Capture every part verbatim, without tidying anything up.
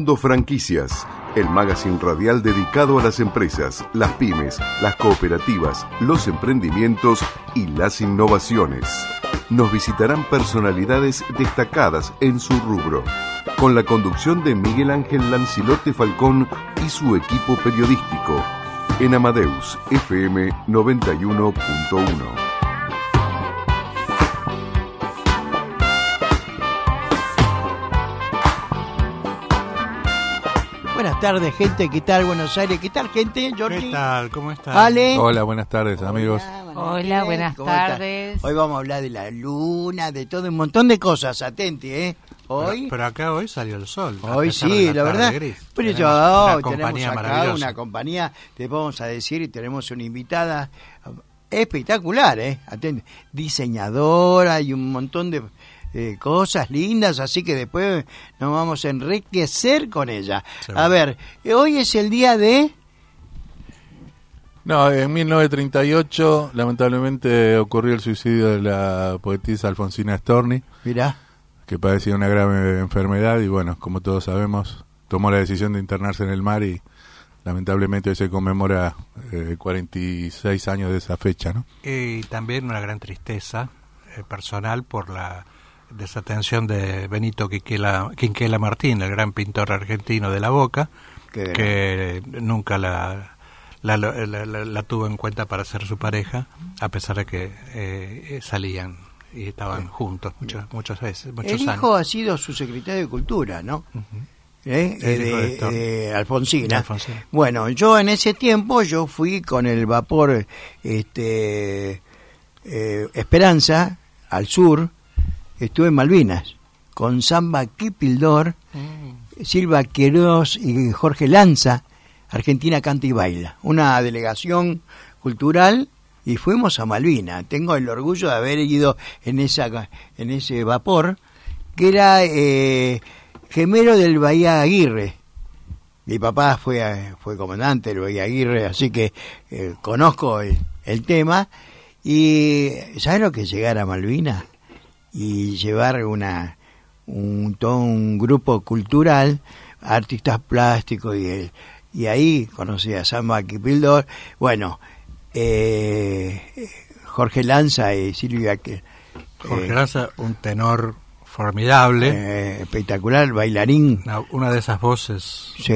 Mundo Franquicias, el magazine radial dedicado a las empresas, las pymes, las cooperativas, los emprendimientos y las innovaciones. Nos visitarán personalidades destacadas en su rubro, con la conducción de Miguel Ángel Lancilote Falcón y su equipo periodístico, en Amadeus F M noventa y uno punto uno. Buenas tardes, gente. ¿Qué tal, Buenos Aires? ¿Qué tal, gente? Jordi. ¿Qué tal? ¿Cómo estás? Ale. Hola, buenas tardes, amigos. Hola, Hola, buenas tardes. Estás? Hoy vamos a hablar de la luna, de todo un montón de cosas. Atente, ¿eh? Hoy. Pero, pero acá hoy salió el sol. Hoy sí, la, la verdad. Gris. Pero tenemos yo, una tenemos compañía acá una compañía, te vamos a decir, y tenemos una invitada espectacular, ¿eh? Atente. Diseñadora y un montón de Eh, cosas lindas, así que después nos vamos a enriquecer con ella. Seguro. A ver, hoy es el día de... No, en mil novecientos treinta y ocho lamentablemente ocurrió el suicidio de la poetisa Alfonsina Storni, Mirá. que padecía una grave enfermedad y bueno, como todos sabemos, tomó la decisión de internarse en el mar y lamentablemente hoy se conmemora eh, cuarenta y seis años de esa fecha, ¿no? Y también una gran tristeza eh, personal por la desatención de Benito Quinquela, Quinquela Martín, el gran pintor argentino de la Boca, Qué que nunca la, la, la, la, la tuvo en cuenta para ser su pareja, a pesar de que eh, salían y estaban sí. juntos muchas muchas veces, muchos El años. hijo ha sido su secretario de Cultura, ¿no? Uh-huh. ¿Eh? El de, hijo de Storni. de Alfonsina. De Alfonsina. Bueno, yo en ese tiempo yo fui con el vapor este eh, Esperanza al sur. Estuve en Malvinas con Samba Kipildor, mm. Silva Queiroz y Jorge Lanza. Argentina canta y baila, una delegación cultural, y fuimos a Malvinas. Tengo el orgullo de haber ido en esa en ese vapor que era eh, gemelo del Bahía Aguirre. Mi papá fue fue comandante del Bahía Aguirre, así que eh, conozco el, el tema. Y ¿sabes lo que es llegar a Malvinas? Y llevar una un todo un grupo cultural, artistas plásticos, y y ahí conocí a Samba Kipildor, bueno, eh, Jorge Lanza y Silvia que Jorge eh, Lanza, un tenor formidable, eh, espectacular, bailarín, una, una de esas voces sí,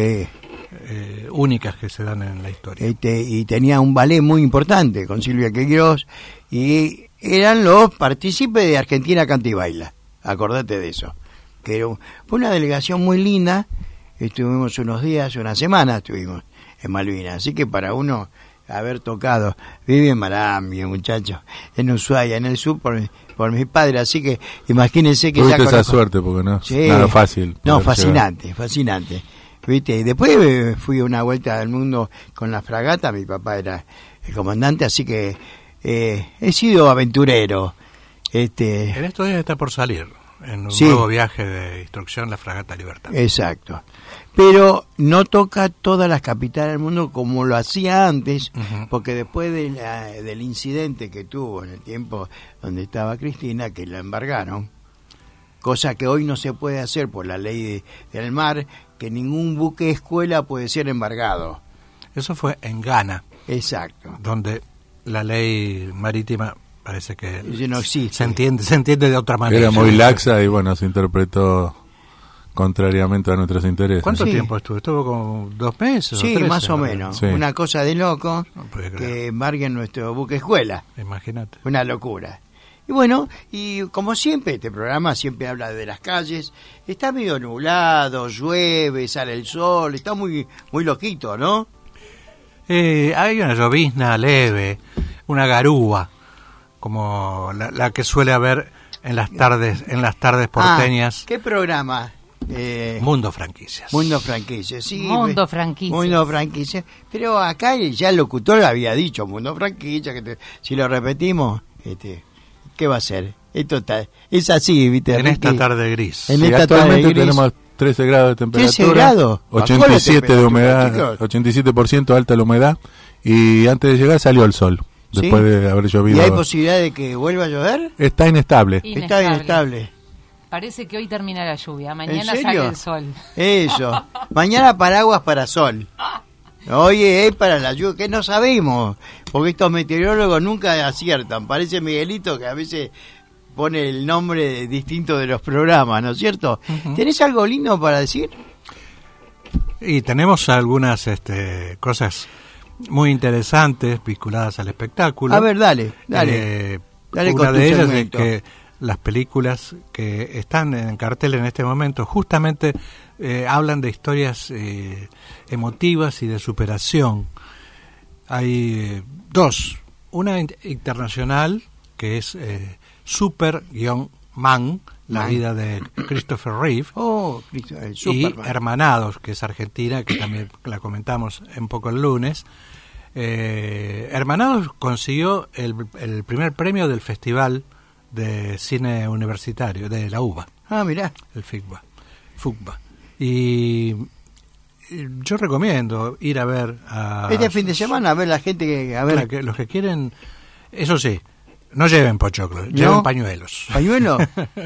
eh, únicas que se dan en la historia. este, y tenía un ballet muy importante con Silvia Queiroz, y eran los partícipes de Argentina Canta y Baila, acordate de eso, que era un, fue una delegación muy linda. Estuvimos unos días, una semana estuvimos en Malvinas, así que para uno haber tocado, viví en Marambio, muchachos, en Ushuaia, en el sur, por, por mis padres, así que imagínense que Tuviste ya esa conozco. suerte, porque no es Sí. nada fácil. No, poder fascinante, llegar. fascinante. ¿Viste? Y después eh, fui una vuelta al mundo con la fragata, mi papá era el comandante, así que eh, he sido aventurero. Este, En estos días está por salir, en un sí. nuevo viaje de instrucción, la Fragata Libertad. Exacto. Pero no toca todas las capitales del mundo como lo hacía antes, uh-huh. porque después de la, del incidente que tuvo en el tiempo donde estaba Cristina, que la embargaron, cosa que hoy no se puede hacer por la ley de, del mar, que ningún buque escuela puede ser embargado. Eso fue en Ghana. Exacto. Donde la ley marítima parece que no existe. Se entiende, se entiende de otra manera. Era muy laxa y bueno, se interpretó contrariamente a nuestros intereses. ¿Cuánto sí. tiempo estuvo? ¿Estuvo como dos meses? Sí, o trece, más o ¿no? menos. Sí. Una cosa de loco No puede que creer. embarguen nuestro buque escuela. Imagínate. Una locura. Y bueno, y como siempre, este programa siempre habla de las calles. Está medio nublado, llueve, sale el sol, está muy muy loquito, ¿no? Eh, hay una llovizna leve, una garúa, como la, la que suele haber en las tardes, en las tardes porteñas. Ah, ¿qué programa? Eh, Mundo Franquicias. Mundo Franquicias, sí. Mundo Franquicias. Mundo Franquicias. Pero acá ya el locutor había dicho Mundo Franquicias, que te- si lo repetimos, este, ¿qué va a ser? Esto está, es así, ¿viste? En esta Ricky? tarde gris. En Sí, esta tarde actualmente gris. tenemos trece grados de temperatura, trece grados. ochenta y siete Bajó la de humedad, temperatura, chicos. ochenta y siete por ciento alta la humedad, y antes de llegar salió el sol, después ¿Sí? de haber ¿Y llovido. hay posibilidad de que vuelva a llover? Está inestable. Inestable. Está inestable. Parece que hoy termina la lluvia, mañana ¿En serio? sale el sol. Eso. Mañana paraguas para sol. Oye, es para la lluvia, que no sabemos, porque estos meteorólogos nunca aciertan. Parece Miguelito que a veces pone el nombre distinto de los programas, ¿no es cierto? Uh-huh. ¿Tenés algo lindo para decir? Y tenemos algunas este, cosas muy interesantes vinculadas al espectáculo. A ver, dale, dale. Eh, dale una con de ellas segmento. es que las películas que están en cartel en este momento justamente eh, hablan de historias eh, emotivas y de superación. Hay eh, dos, una in- internacional que es eh, Super-Man, la Man. vida de Christopher Reeve, Oh, el y Superman. Hermanados, que es argentina, que también la comentamos un poco el lunes. Eh, Hermanados consiguió el, el primer premio del Festival de Cine Universitario de la U B A, Ah, mirá. el FICBA, FUCBA. Y y yo recomiendo ir a ver a Este fin de semana, a ver la gente que... A ver, la que- los que quieren, eso sí, no lleven pochoclos, ¿No? lleven pañuelos. ¿pañuelo?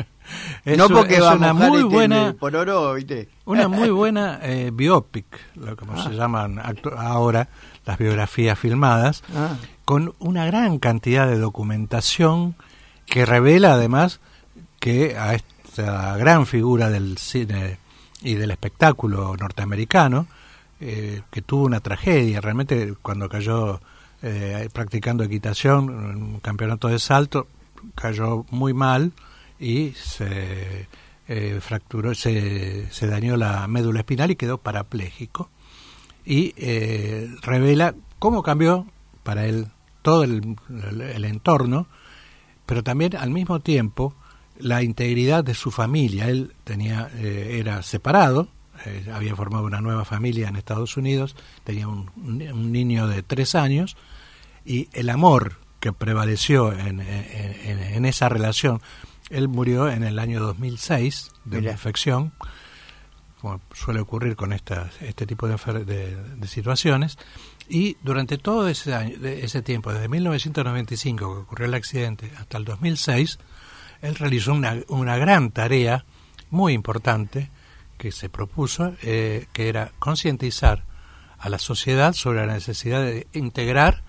Es no un- porque es va a una mojar muy este, buena el pororó, ¿viste? Una muy buena eh, biopic, lo como Ah. se llaman actu- ahora las biografías filmadas, Ah. con una gran cantidad de documentación que revela además que a esta gran figura del cine y del espectáculo norteamericano, eh, que tuvo una tragedia, realmente cuando cayó eh, practicando equitación, en un campeonato de salto, cayó muy mal y se eh, fracturó, se, se dañó la médula espinal y quedó parapléjico. Y eh, revela cómo cambió para él todo el, el, el entorno, pero también al mismo tiempo la integridad de su familia. Él tenía eh, era separado, eh, había formado una nueva familia en Estados Unidos, tenía un, un niño de tres años, y el amor que prevaleció en, en, en, en esa relación, él murió en el año dos mil seis de una infección, como suele ocurrir con estas, este tipo de, de, de situaciones, y durante todo ese, año, de ese tiempo, desde mil novecientos noventa y cinco que ocurrió el accidente hasta el dos mil seis, él realizó una, una gran tarea muy importante que se propuso, eh, que era concientizar a la sociedad sobre la necesidad de integrar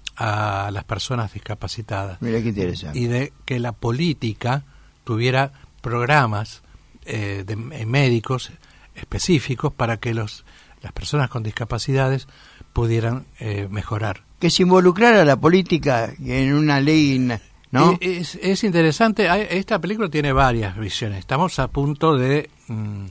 a las personas discapacitadas. Mira qué interesante. Y de que la política tuviera programas eh, de médicos específicos para que los las personas con discapacidades pudieran eh, mejorar. Que se involucrara la política en una ley, ¿no? Es, es interesante, hay, esta película tiene varias visiones. Estamos a punto de... Mm,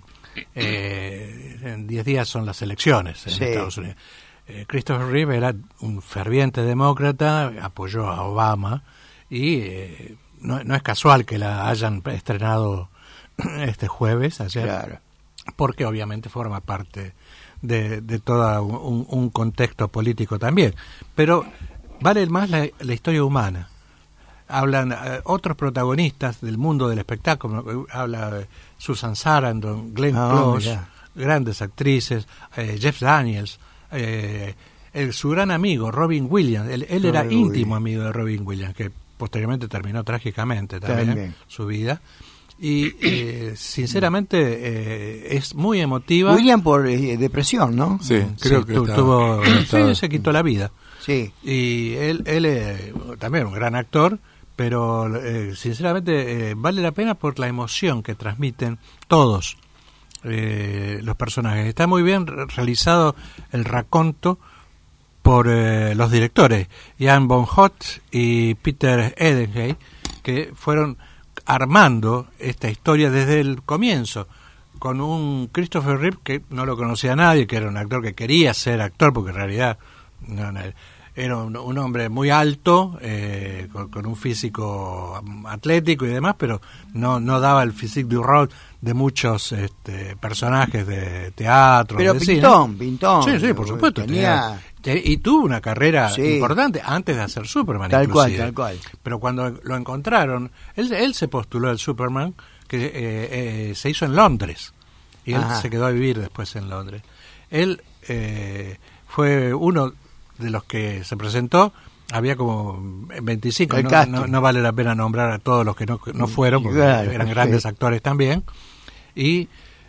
eh, en diez días son las elecciones en Sí. Estados Unidos. Eh, Christopher Reeve era un ferviente demócrata, apoyó a Obama y eh, no, no es casual que la hayan estrenado este jueves, ayer, Claro. porque obviamente forma parte de, de todo un, un contexto político también. Pero vale más la, la historia humana. Hablan eh, otros protagonistas del mundo del espectáculo, habla Susan Sarandon, Glenn Ah, Close, mirá. grandes actrices, eh, Jeff Daniels, eh, el, su gran amigo Robin Williams, él, él era Robin íntimo Williams. amigo de Robin Williams, que posteriormente terminó trágicamente también, También. su vida, y eh, sinceramente eh, es muy emotiva. William por eh, depresión, ¿no? Sí, creo Sí, que tu- está- tuvo, está- sí, se quitó la vida. Sí. Y él, él es también un gran actor, pero eh, sinceramente eh, vale la pena por la emoción que transmiten todos eh, los personajes. Está muy bien re- realizado el raconto por eh, los directores, Jan von Hoth y Peter Edenhey, que fueron armando esta historia desde el comienzo, con un Christopher Reeve que no lo conocía nadie, que era un actor que quería ser actor, porque en realidad no, no, era un, un hombre muy alto, eh, con, con un físico atlético y demás, pero no no daba el physique du rôle de muchos este, personajes de teatro. Pero de cine. pintón, pintón. Sí, sí, por supuesto. Tenía... tenía- y tuvo una carrera Sí. importante antes de hacer Superman. Tal cual, inclusive. tal cual. Pero cuando lo encontraron, él, él se postuló al Superman, que eh, eh, se hizo en Londres, y él Ajá. se quedó a vivir después en Londres. Él eh, fue uno de los que se presentó había como veinticinco, El no, casting. no, no vale la pena nombrar a todos los que no, no fueron, porque Claro, eran grandes sí. actores también. Y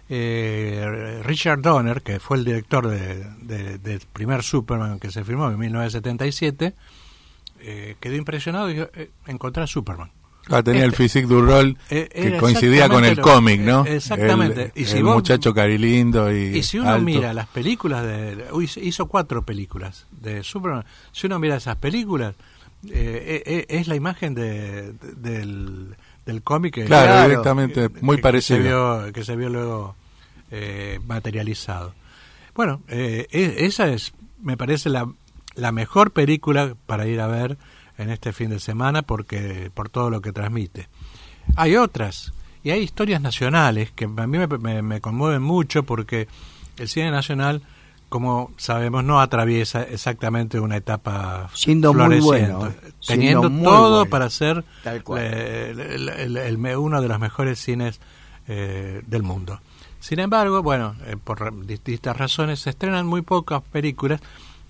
eh, Richard Donner, que fue el director de, de, del primer Superman que se filmó en mil novecientos setenta y siete, eh, quedó impresionado y dijo, eh, encontré a Superman. Ah, tenía el Este- physique du rol Eh, que era coincidía con el exactamente lo- cómic, ¿no? eh, exactamente. El, Y si el vos- muchacho carilindo y Y si uno alto. mira las películas de... Uy, hizo cuatro películas de Superman. Si uno mira esas películas, eh, eh, es la imagen de, de- del, del cómic que, Claro, Claro. directamente, muy que- parecido. Que se vio, que se vio luego eh, materializado. Bueno, eh, e- esa es, me parece, la, la mejor película para ir a ver en este fin de semana porque por todo lo que transmite. Hay otras, y hay historias nacionales que a mí me, me, me conmueven mucho porque el cine nacional, como sabemos, no atraviesa exactamente una etapa Siendo muy floreciente, bueno, teniendo siendo muy todo bueno. para ser Tal cual. eh, el- el- el- el me- uno de los mejores cines eh, del mundo. Sin embargo, bueno, eh, por ra- distintas razones se estrenan muy pocas películas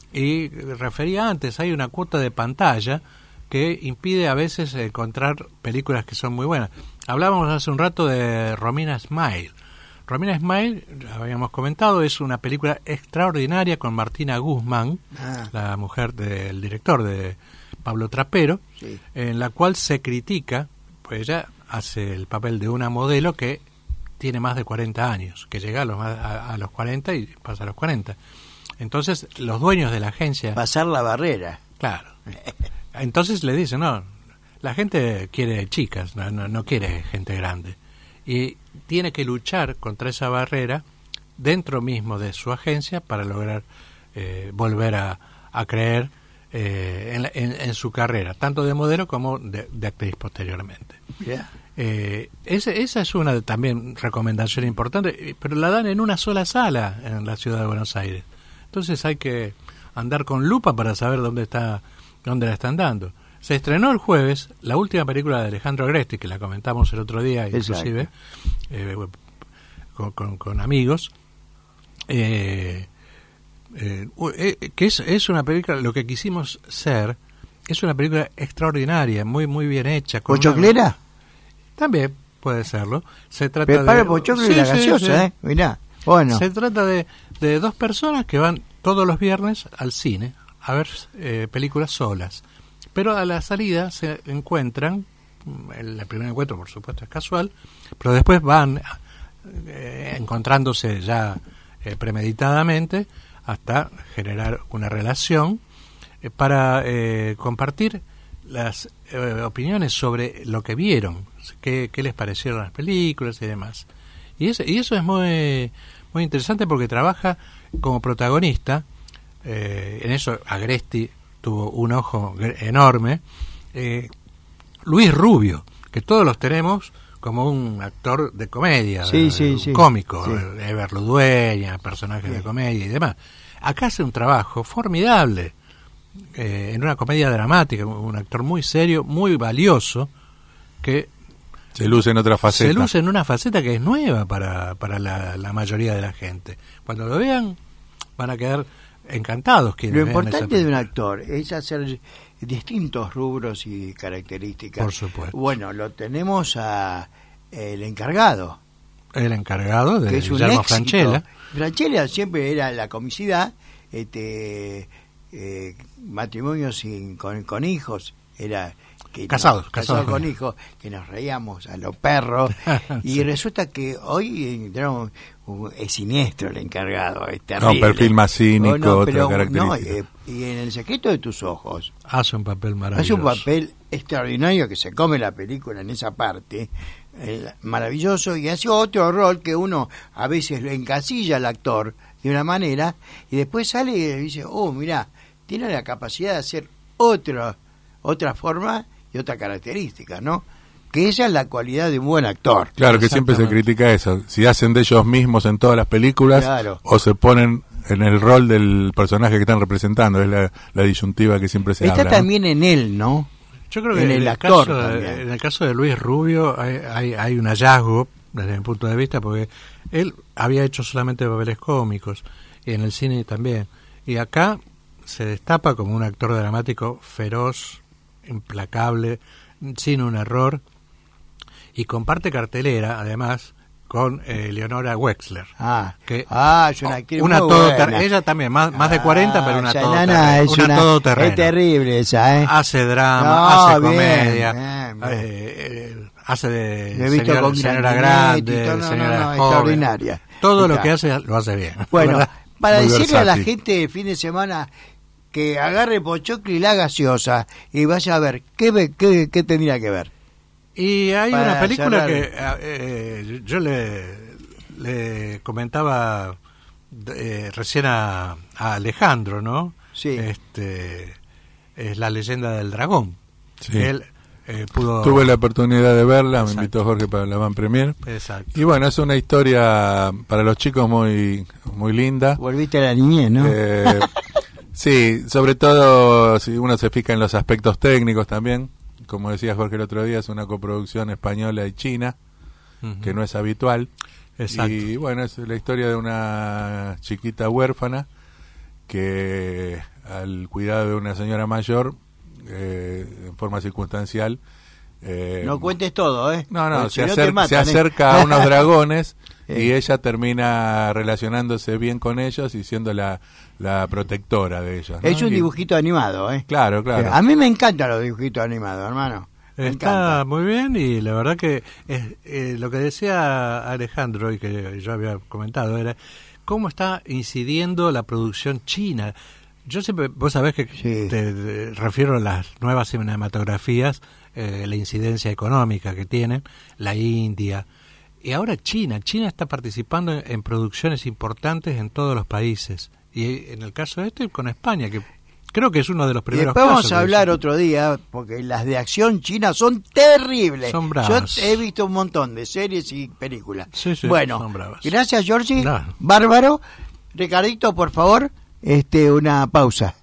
y eh, refería antes, hay una cuota de pantalla que impide a veces encontrar películas que son muy buenas. Hablábamos hace un rato de Romina Smile. Romina Smile, ya habíamos comentado, es una película extraordinaria con Martina Guzmán, Ah. la mujer del director de Pablo Trapero, Sí. en la cual se critica, pues ella hace el papel de una modelo que tiene más de cuarenta años, que llega a los, a, a los cuarenta y pasa a los cuarenta. Entonces, los dueños de la agencia... Pasar la barrera. Claro. Entonces le dicen, no, la gente quiere chicas, no, no, no quiere gente grande. Y tiene que luchar contra esa barrera dentro mismo de su agencia para lograr eh, volver a, a creer eh, en, la- en- en su carrera, tanto de modelo como de, de actriz posteriormente. Mirá. Eh, ese- esa es una de- también recomendación importante, eh, pero la dan en una sola sala en la ciudad de Buenos Aires. Entonces hay que andar con lupa para saber dónde está, dónde la están dando. Se estrenó el jueves la última película de Alejandro Agresti, que la comentamos el otro día, inclusive, eh, con, con- con amigos. Eh, eh, u- eh, que es, es una película, lo que quisimos ser, es una película extraordinaria, muy muy bien hecha. con una- ¿Pochoclera? También puede serlo. Se trata Prepara de el pochoclo Sí, y la sí, gaseosa, sí. ¿eh? Mirá. Bueno, Se trata de, de dos personas que van todos los viernes al cine a ver eh, películas solas. Pero a la salida se encuentran, mm, el primer encuentro por supuesto es casual, pero después van eh, encontrándose ya eh, premeditadamente hasta generar una relación eh, para eh, compartir las eh, opiniones sobre lo que vieron, qué, qué les parecieron las películas y demás. Y, es, y eso es muy, muy interesante porque trabaja como protagonista, eh, en eso Agresti tuvo un ojo gr- enorme, eh, Luis Rubio, que todos los tenemos como un actor de comedia, Sí, eh, sí, un sí. cómico, Sí. eh, Ever Ludueña, personajes de comedia y demás. Acá hace un trabajo formidable, eh, en una comedia dramática, un actor muy serio, muy valioso, que Se luce en otra faceta. se luce en una faceta que es nueva para, para la, la mayoría de la gente. Cuando lo vean, van a quedar encantados. quienes lo vean importante esa de un película. actor es hacer distintos rubros y características. Por supuesto. Bueno, lo tenemos a el encargado, El encargado de que es un Guillermo éxito. Francella. Francella siempre era la comicidad, este eh, matrimonio sin, con, con hijos, era que Casados, nos- casados con con hijos, que nos reíamos a los perros, y Sí. resulta que hoy entraron, uh, es siniestro el encargado, es No, terrible. perfil más cínico, Oh, no, otra pero, característica. no, eh, y en El secreto de tus ojos, Hace un papel hace maravilloso. un papel extraordinario que se come la película en esa parte, eh, maravilloso, y hace otro rol que uno a veces lo encasilla al actor de una manera y después sale y dice, oh, mira, tiene la capacidad de hacer otra, otra forma y otra característica, ¿no? Que esa es la cualidad de un buen actor. Claro que siempre se Exactamente. critica eso. Si hacen de ellos mismos en todas las películas Claro. o se ponen en el rol del personaje que están representando. Es la, la disyuntiva que siempre se Está habla. ¿no? también en él, ¿no? Yo creo que en en el el, actor caso de, también. en el caso de Luis Rubio hay, hay, hay un hallazgo desde mi punto de vista porque él había hecho solamente papeles cómicos y en el cine también. Y acá se destapa como un actor dramático feroz, implacable, sin un error, y comparte cartelera, además, con eh, Leonora Wexler. Ah, que ah es una actriz una muy todoter- buena. ella también, más, más de cuarenta, pero una esa todoterreno. enana es Una una- todoterreno. es terrible esa, ¿eh? Hace drama, No, hace bien, comedia, bien, bien. eh, eh, hace de Lo he visto señora, con señora Grandinetti y grande, todo, no, señora no, no, joven. extraordinaria. Todo lo Está. que hace lo hace bien. Bueno, ¿verdad? para Muy decirle a la versátil. gente el fin de semana que agarre pochoclo y la gaseosa y vaya a ver, ¿qué, ve- qué, qué tendría que ver? Y hay Para una película cerrar. que eh, yo le, le comentaba eh, recién a, a Alejandro, ¿no? Sí. Este, es La leyenda del dragón. Sí. Él eh, pudo... Tuve la oportunidad de verla, me Exacto. invitó Jorge para la Van Premier. Exacto. Y bueno, es una historia para los chicos muy muy linda. Volviste a la niñez, ¿no? Eh, sí, sobre todo si uno se fija en los aspectos técnicos también. Como decía Jorge el otro día, es una coproducción española y china, Ujú. que no es habitual. Exacto. Y bueno, es la historia de una chiquita huérfana que al cuidado de una señora mayor, eh, en forma circunstancial, eh, No cuentes todo, ¿eh? no, no, Porque se, si te acer- matan, se ¿eh? acerca a unos dragones Sí. y ella termina relacionándose bien con ellos y siendo la, la protectora de ellos, ¿no? Es un Y- dibujito animado, ¿eh? Claro, claro. A mí me encantan los dibujitos animados, hermano. Me Está encanta. muy bien y la verdad que es, eh, lo que decía Alejandro y que yo había comentado era cómo está incidiendo la producción china. Yo siempre, vos sabés que Sí. te, te refiero a las nuevas cinematografías, eh, la incidencia económica que tienen, la India y ahora China. China está participando en, en producciones importantes en todos los países y en el caso este con España, que creo que es uno de los Y primeros después vamos casos a de hablar eso. otro día, porque las de acción china son terribles. Son bravas. Yo he visto un montón de series y películas. Sí, sí, bueno, son bravas. gracias, Georgie. No. Bárbaro. Ricardito, por favor, este una pausa.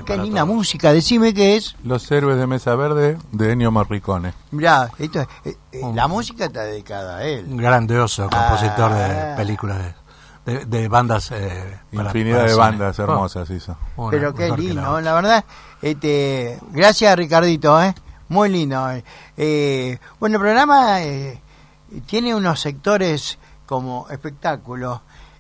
qué para linda todos. música. Decime qué es. Los héroes de Mesa Verde de Ennio Morricone. Mirá, esto, es- eh, eh, Un- la música está dedicada a él. Un grandioso compositor Ah. de películas, de, de, de bandas. Eh, para- Infinidad para de cine. bandas hermosas hizo. Oh, una Pero qué mejor que la lindo, otra. la verdad. Este, gracias, Ricardito, ¿eh? Muy lindo. Eh, bueno, el programa eh, tiene unos sectores como espectáculo,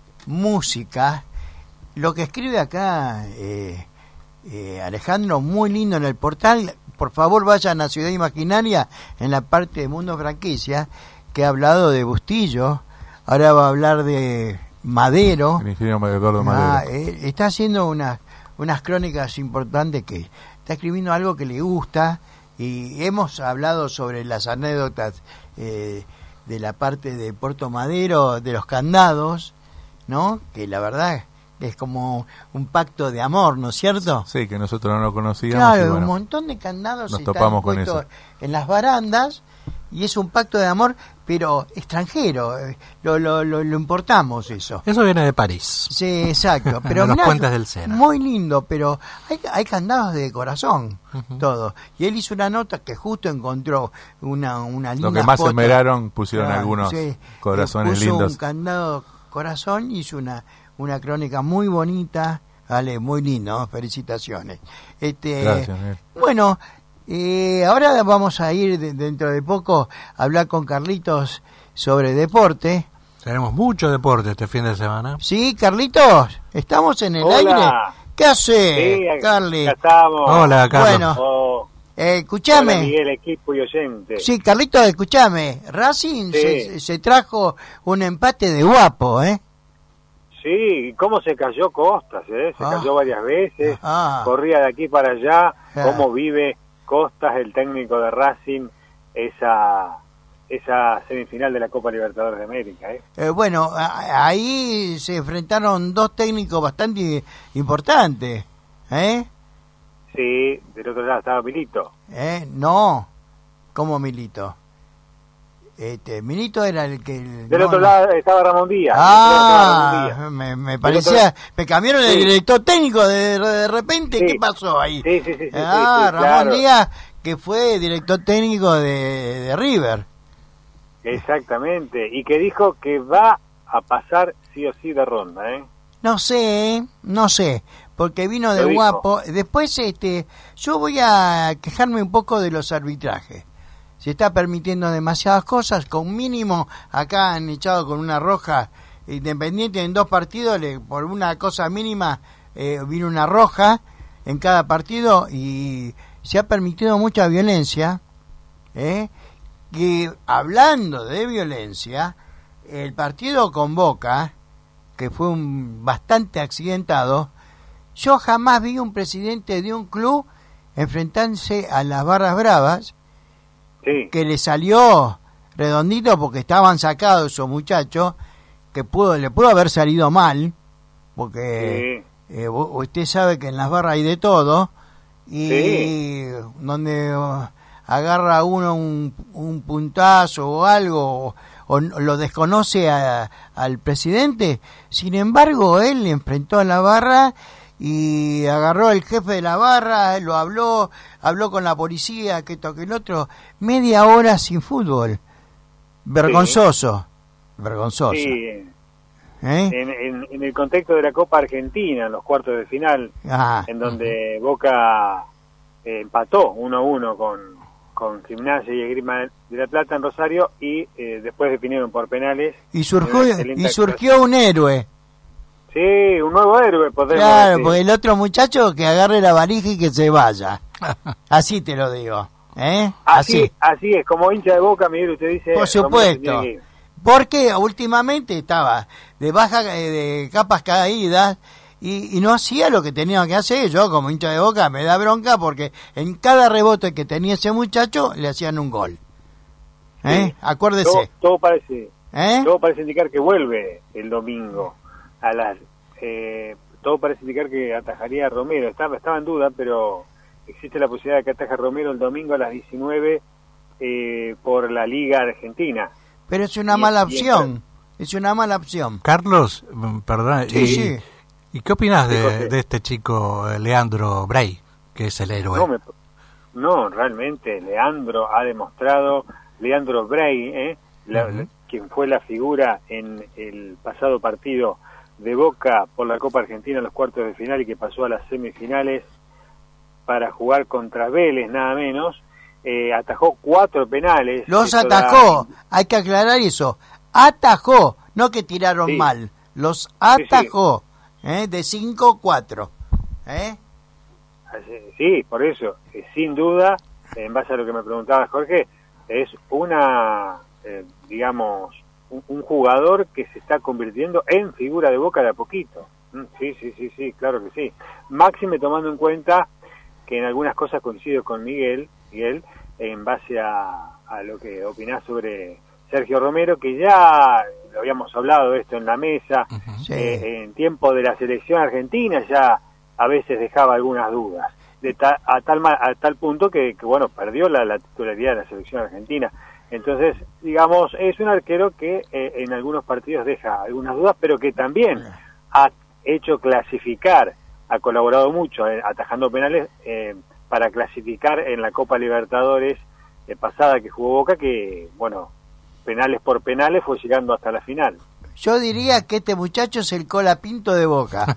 música. Lo que escribe acá eh, eh, Alejandro, muy lindo en el portal. Por favor, vayan a Ciudad Imaginaria en la parte de Mundo Franquicia, que ha hablado de Bustillo. Ahora va a hablar de Madero. El ingeniero Eduardo Ah, Madero. eh, está haciendo unas unas crónicas importantes, que está escribiendo algo que le gusta, y hemos hablado sobre las anécdotas eh, de la parte de Puerto Madero, de los candados, ¿no? Que la verdad es como un pacto de amor, ¿no es cierto? Sí, que nosotros no lo conocíamos. Claro, y bueno, un montón de candados nos están topamos con puestos eso. en las barandas, y es un pacto de amor, pero extranjero. eh, Lo, lo, lo, lo importamos eso. Eso viene de París. Sí, exacto. Pero De los mirá, puentes del Sena. muy lindo, pero hay, hay candados de corazón, todo. Y él hizo una nota que justo encontró una, una linda Lo que más se foto. esmeraron pusieron Claro, algunos sí, corazones eh, puso lindos. un candado corazón, hizo una, una crónica muy bonita. Vale, muy lindo, felicitaciones. Este, Gracias, Miguel. Bueno, eh, ahora vamos a ir de- dentro de poco a hablar con Carlitos sobre deporte. Tenemos mucho deporte este fin de semana. Sí, Carlitos, estamos en el Hola. aire. ¿Qué hace, Sí, acá- Carly? acá estamos. Hola, Carlos. Bueno, Oh, eh, hola, escuchame. Miguel, equipo y oyente. Sí, Carlitos, escuchame. Racing Sí. se, se trajo un empate de guapo, ¿eh? Sí, cómo se cayó Costas, ¿eh? Se Ah. cayó varias veces, Ah. corría de aquí para allá. Ah. Cómo vive Costas, el técnico de Racing, esa esa semifinal de la Copa Libertadores de América, ¿eh? Eh, bueno, a- ahí se enfrentaron dos técnicos bastante importantes, ¿eh? Sí, del otro lado estaba Milito. ¿Eh? No, como Milito. Este, Milito era el que... Del no, otro no. lado estaba Ramón Díaz. del otro lado estaba Ramón Ah, Díaz. me, me parecía... Me cambiaron el Sí. director técnico de, de repente. Sí. ¿Qué pasó ahí? Sí, sí, sí, sí, ah, sí, sí, Ramón claro. Díaz, que fue director técnico de, de River. Exactamente, y que dijo que va a pasar sí o sí de ronda, ¿eh? No sé, ¿eh? no sé, porque vino de Lo dijo. guapo. Después, este, yo voy a quejarme un poco de los arbitrajes. Se está permitiendo demasiadas cosas, con mínimo, acá han echado con una roja Independiente en dos partidos, le, por una cosa mínima, eh, vino una roja en cada partido, y se ha permitido mucha violencia, ¿eh? Que hablando de violencia, el partido con Boca, que fue un bastante accidentado, yo jamás vi un presidente de un club enfrentarse a las barras bravas, Sí. que le salió redondito porque estaban sacados esos muchachos, que pudo le pudo haber salido mal, porque eh, u- usted sabe que en las barras hay de todo, y Sí. donde uh, agarra uno un, un puntazo o algo, o, o lo desconoce a- al presidente. Sin embargo, él enfrentó a la barra y agarró el jefe de la barra, lo habló, habló con la policía, que esto, que el otro, media hora sin fútbol. Vergonzoso, vergonzoso. Sí, ¿Eh? en, en- en el contexto de la Copa Argentina, en los cuartos de final, Ah, en donde Boca eh, empató uno a uno con, con Gimnasia y Esgrima de la Plata en Rosario, y eh, después definieron por penales. y surgió, Una excelente y surgió un héroe. Sí, un nuevo héroe, podemos Claro, decir. porque el otro muchacho que agarre la valija y que se vaya. Así te lo digo. ¿Eh? Así, así es, como hincha de Boca, Miguel, usted dice... Por Romero se supuesto. tiene que ir. Porque últimamente estaba de baja, eh, de capas caídas, y, y no hacía lo que tenía que hacer. Yo, como hincha de Boca, me da bronca porque en cada rebote que tenía ese muchacho le hacían un gol. ¿Eh? Sí. Acuérdese. Todo, todo parece... ¿Eh? Todo parece indicar que vuelve el domingo a las... Eh, todo parece indicar que atajaría a Romero. Estaba, estaba en duda, pero existe la posibilidad de que ataje a Romero el domingo a las diecinueve eh, por la Liga Argentina. Pero es una Y- mala y opción. Es una mala opción. Carlos, mm, perdón, Sí, y sí. ¿Y qué opinas Sí, de, José. de este chico eh, Leandro Bray, que es el héroe? No, me- no, realmente Leandro ha demostrado, Leandro Bray, ¿eh? La- Ujú. la- quien fue la figura en el pasado partido de Boca por la Copa Argentina en los cuartos de final y que pasó a las semifinales para jugar contra Vélez, nada menos, eh, atajó cuatro penales. Los Eso da- atajó, hay que aclarar eso. Atajó, no que tiraron Sí. mal. Los sí. atajó, ¿eh? De cinco cuatro. ¿Eh? Sí, por eso, eh, sin duda, en base a lo que me preguntaba Jorge, es una, eh, digamos, un, un jugador que se está convirtiendo en figura de Boca de a poquito. Mm, Sí, sí, sí, sí, claro que sí. Máxime tomando en cuenta que en algunas cosas coincido con Miguel, Miguel, en base a, a lo que opinás sobre Sergio Romero, que ya lo habíamos hablado de esto en la mesa, Ujú. Sí. eh, en tiempo de la selección argentina ya a veces dejaba algunas dudas, de ta- a tal ma- a tal punto que, que, bueno, perdió la, la titularidad de la selección argentina. Entonces, digamos, es un arquero que eh, en algunos partidos deja algunas dudas, pero que también ha hecho clasificar, ha colaborado mucho eh, atajando penales eh, para clasificar en la Copa Libertadores eh, pasada que jugó Boca, que, bueno, penales por penales fue llegando hasta la final. Yo diría que este muchacho es el Colapinto de Boca.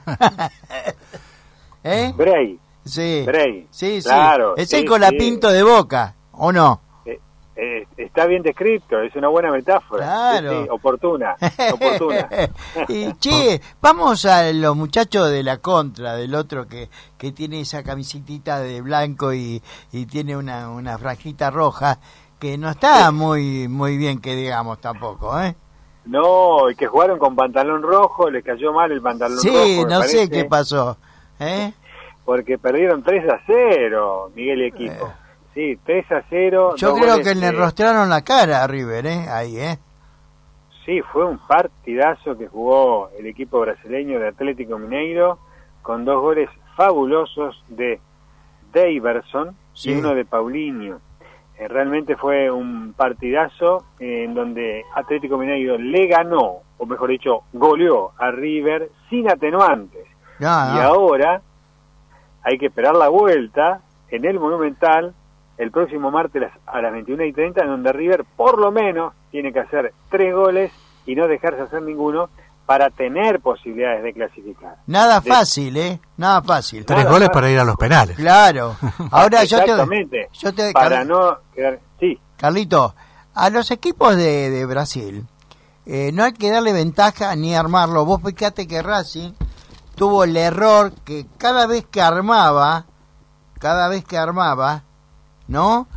¿Eh? Bray, Sí. Bray, Sí, sí. claro, Es sí, el Colapinto sí. de Boca, ¿o no? Eh, eh, está bien descrito, es una buena metáfora. Claro. Sí, sí, oportuna, oportuna. Y che, vamos a los muchachos de la contra, del otro que, que tiene esa camisitita de blanco y, y tiene una, una franjita roja, que no está muy muy bien que digamos tampoco, ¿eh? No, y que jugaron con pantalón rojo, les cayó mal el pantalón rojo. Sí, me no sé parece, qué pasó, ¿eh? porque perdieron tres a cero, Miguel y equipo. Sí, tres a cero. Yo dos creo goles que le de- enrostraron la cara a River, ¿eh? Ahí, ¿eh? Sí, fue un partidazo que jugó el equipo brasileño de Atlético Mineiro, con dos goles fabulosos de Daverson Sí. y uno de Paulinho. Eh, realmente fue un partidazo eh, en donde Atlético Mineiro le ganó, o mejor dicho, goleó a River sin atenuantes. No, Y no. ahora hay que esperar la vuelta en el Monumental el próximo martes las- a las veintiuna y treinta, en donde River por lo menos tiene que hacer tres goles y no dejarse hacer ninguno para tener posibilidades de clasificar. Nada de- fácil, ¿eh? Nada fácil. Tres Nada, goles nada. para ir a los penales. Claro. Ahora yo te... Exactamente, Yo te para Car- no quedar... Sí, Carlito, a los equipos de, de Brasil eh, no hay que darle ventaja ni armarlo. Vos fíjate que Racing tuvo el error que cada vez que armaba, cada vez que armaba, ¿no?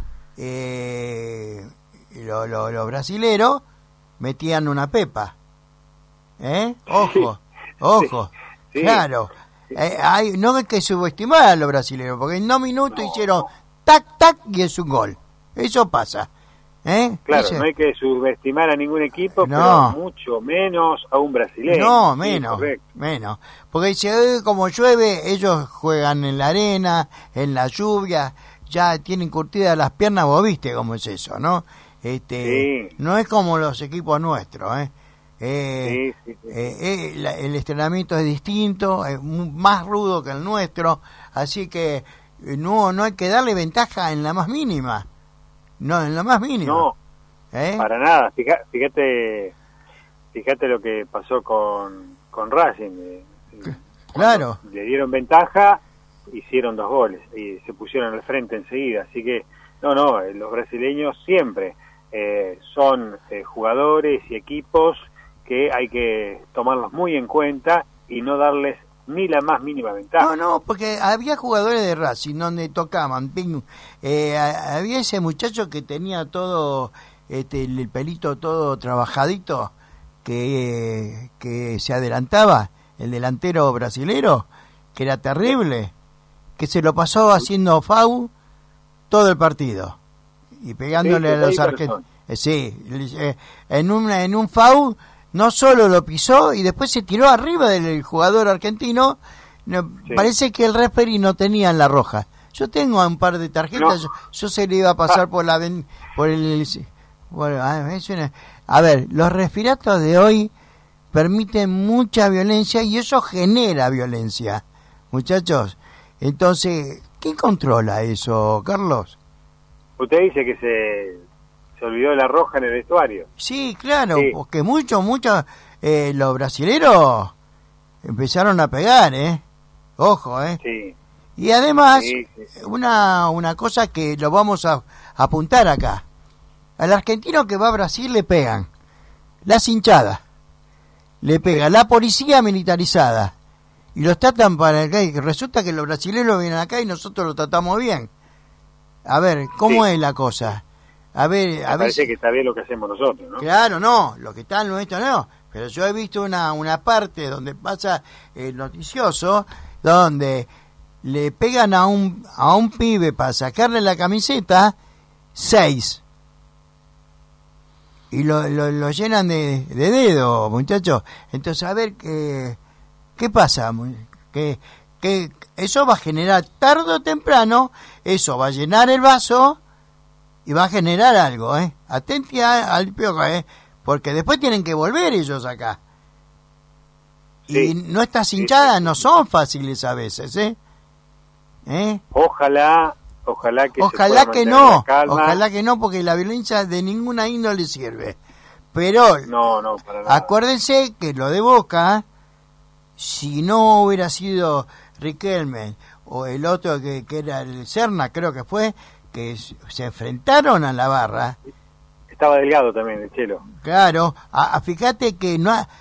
Eh, lo- lo- los brasileros metían una pepa. ¿Eh? Ojo, ojo. sí. Claro. Eh, hay, no hay que subestimar a los brasileños, porque en dos minutos hicieron tac, tac y es un gol. Eso pasa. ¿Eh? claro, Ese- no hay que subestimar a ningún equipo, No. pero mucho menos a un brasileño. No, Sí, menos, correcto. menos. Porque dice, "Eh, como llueve, ellos juegan en la arena, en la lluvia, ya tienen curtidas las piernas, vos viste cómo es eso, ¿no? Este, Sí. no es como los equipos nuestros, ¿eh? Eh, Sí, sí, sí. eh, eh, la- el entrenamiento es distinto, es mu- más rudo que el nuestro, así que eh, no no hay que darle ventaja en la más mínima, no en la más mínima. No, ¿Eh? para nada. Fija- Fíjate, fíjate lo que pasó con, con Racing. eh, Claro. Le dieron ventaja, hicieron dos goles y se pusieron al frente enseguida. Así que, no, no, eh, los brasileños siempre eh, son eh, jugadores y equipos que hay que tomarlos muy en cuenta y no darles ni la más mínima ventaja. No, no, porque había jugadores de Racing donde tocaban, ping, eh, a- había ese muchacho que tenía todo, este, el pelito todo trabajadito, que, que se adelantaba, el delantero brasilero, que era terrible, que se lo pasó haciendo fau todo el partido y pegándole Sí, a los Daverson. argentinos. Sí, eh, en un en un fau no solo lo pisó y después se tiró arriba del jugador argentino. No, Sí. parece que el referee no tenía en la roja. Yo tengo un par de tarjetas, No. yo, yo se le iba a pasar por la ven- por el bueno, ah, es una- a ver, los referatos de hoy permiten mucha violencia y eso genera violencia, muchachos. Entonces, ¿quién controla eso, Carlos? Usted dice que se, se olvidó de la roja en el vestuario. Sí, claro, Sí. porque muchos, muchos, eh, los brasileros empezaron a pegar, ¿eh? Ojo, ¿eh? Sí. Y además, Sí, sí, sí. una una cosa que lo vamos a, a apuntar acá. Al argentino que va a Brasil le pegan las hinchadas, le pega la policía militarizada y los tratan para acá. Y resulta que los brasileños vienen acá y nosotros los tratamos bien. A ver, ¿cómo Sí. es la cosa? A ver, a Me ver. parece si- que está bien lo que hacemos nosotros, ¿no? Claro, no, lo que está en nuestro no. Pero yo he visto una, una parte donde pasa el noticioso, donde le pegan a un, a un pibe para sacarle la camiseta, seis. Y lo, lo, lo llenan de, de dedo, muchachos. Entonces, a ver, ¿qué, qué pasa? Que, que eso va a generar tarde o temprano, eso va a llenar el vaso y va a generar algo, ¿eh? Atenti a- al piojo, ¿eh? Porque después tienen que volver ellos acá. Sí. Y nuestras Sí, hinchadas sí. no son fáciles a veces, ¿eh? ¿Eh? Ojalá, ojalá que se Ojalá pueda que mantener no, la calma. ojalá que no, porque la violencia de ninguna índole sirve. Pero No, no, para nada. acuérdense que lo de Boca, si no hubiera sido Riquelme o el otro que, que era el Serna, creo que fue, que s- se enfrentaron a la barra, Estaba delgado también, el Chelo. claro, a, a- fíjate que no ha-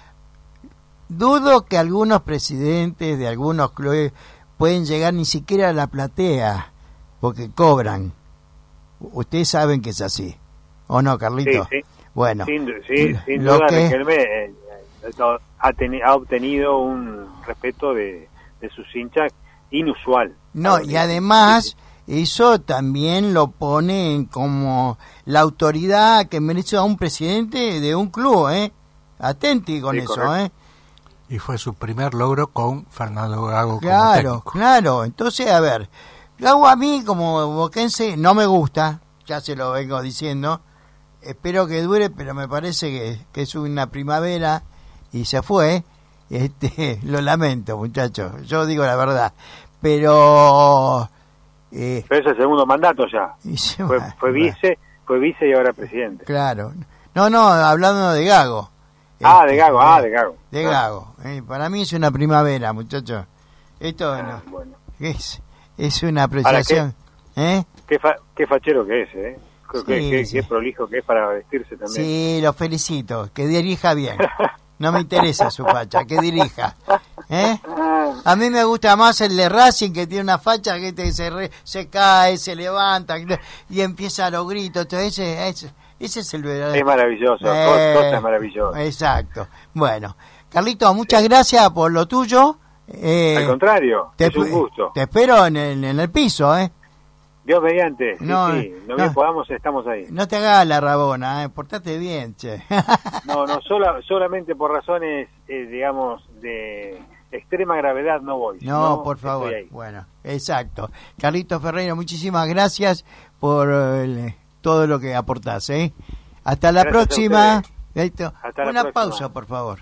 dudo que algunos presidentes de algunos clubes pueden llegar ni siquiera a la platea, porque cobran. U- Ustedes saben que es así, ¿o no, Carlito? Sí, sí. Bueno, Sin, du- sí, sin lo duda, que- Riquelme eh, eh, ha, teni- ha obtenido un respeto de, de sus hinchas inusual. no, Sí, y sí, además sí, eso también lo pone en como la autoridad que merece a un presidente de un club, ¿eh? Atenti con Sí, eso, correcto. ¿eh? Y fue su primer logro con Fernando Gago como Claro, técnico. claro. Entonces, a ver, Gago a mí como boquense no me gusta, ya se lo vengo diciendo. Espero que dure, pero me parece que, que es una primavera y se fue. Este, lo lamento, muchachos. Yo digo la verdad. Pero... Eh, Pero es el segundo mandato ya. y se Fue, va, fue va. vice, fue vice y ahora presidente. Claro. No, no, hablando de Gago. Ah, Este, de Gago, ah, de Gago. De Ah, Gago. Eh, para mí es una primavera, muchachos. Esto ah, no, bueno. es, es una apreciación. ¿Eh? Qué, fa- qué fachero que es, ¿eh? Qué, Sí, qué- qué- sí. qué prolijo que es para vestirse también. Sí, lo felicito. Que dirija bien. No me interesa su facha, que dirija. ¿Eh? A mí me gusta más el de Racing, que tiene una facha que te- se, re- se cae, se levanta y empieza a los gritos. Entonces, ese, ese, ese es el verdadero. Es maravilloso, Eh, Costa es maravilloso. Exacto. Bueno, Carlito, muchas gracias por lo tuyo. Eh, Al contrario, te, es un gusto. Te espero en el, en el piso, ¿eh? Dios mediante, sí, No, sí, lo no. bien podamos, estamos ahí. No te hagas la rabona, ¿eh? Portate bien, che. No, no, sola, solamente por razones, eh, digamos, de extrema gravedad no voy. No, por estoy favor. ahí. Bueno, exacto. Carlito Ferreiro, muchísimas gracias por el- todo lo que aportás, ¿eh? Hasta la Gracias a próxima. ustedes. Listo. Hasta la Una próxima. pausa, por favor.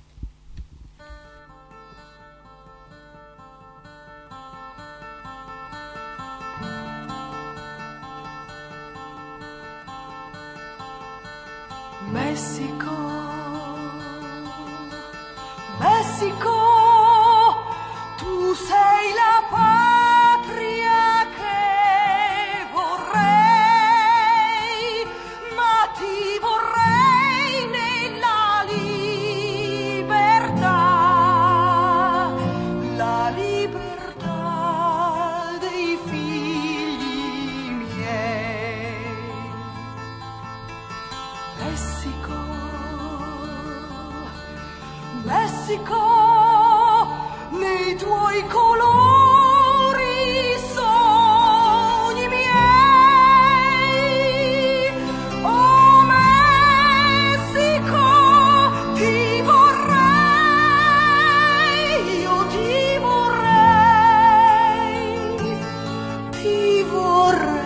México, México, tu sei la patria che vorrei, ma ti vorrei nella libertà, la libertà dei figli miei. Messico, Messico, nei tuoi colori sogni miei. Oh Messico, ti vorrei, io ti vorrei, ti vorrei.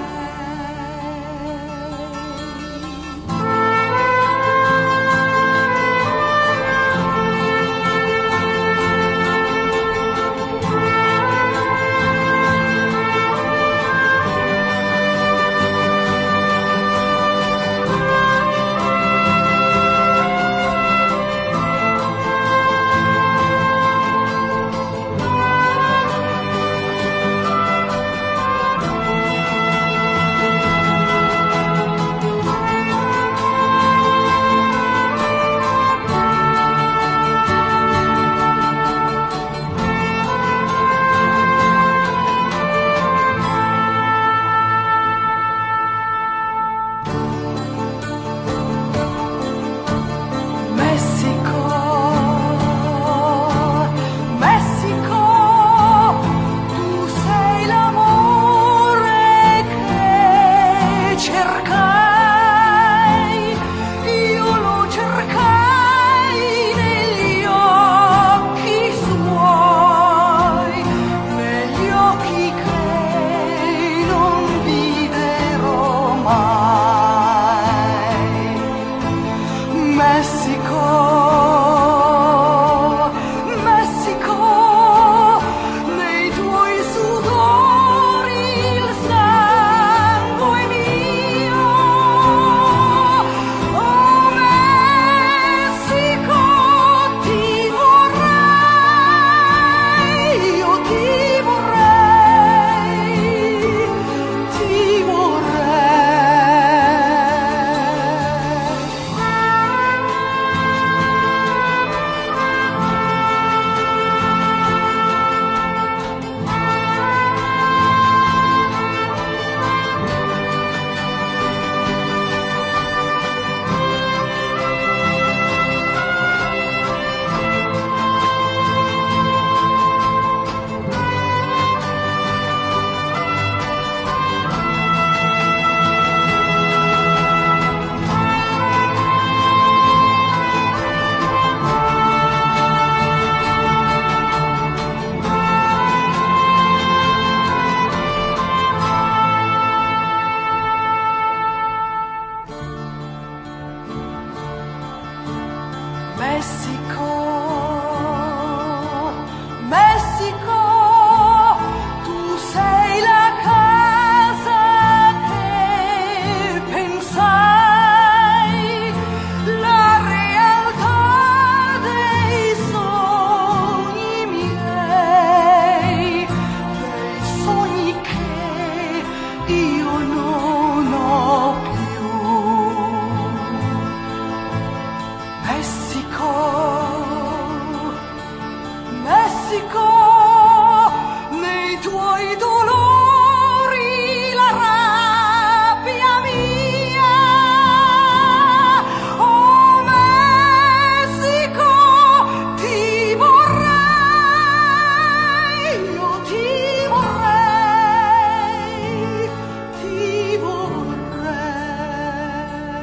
México, México, tu sei la casa che pensai, la realtà dei sogni miei, dei sogni che io non ho più. Messico, Messico, nei tuoi dolori la rabbia mia. Oh Messico, ti vorrei, io ti vorrei, ti vorrei.